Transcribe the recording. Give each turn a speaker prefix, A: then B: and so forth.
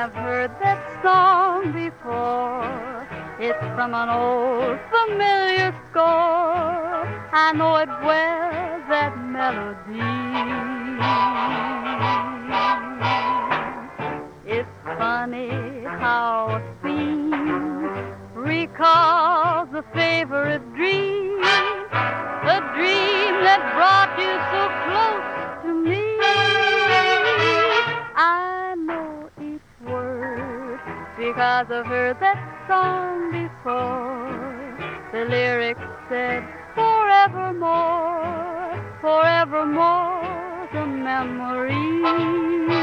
A: I've heard that song before. It's from an old familiar score. I know it well, that melody. It's funny how a theme recalls a favorite dream, a dream that brought you so close to me. I know each word because I've heard that song before. The lyrics said, forevermore, forevermore, the memory.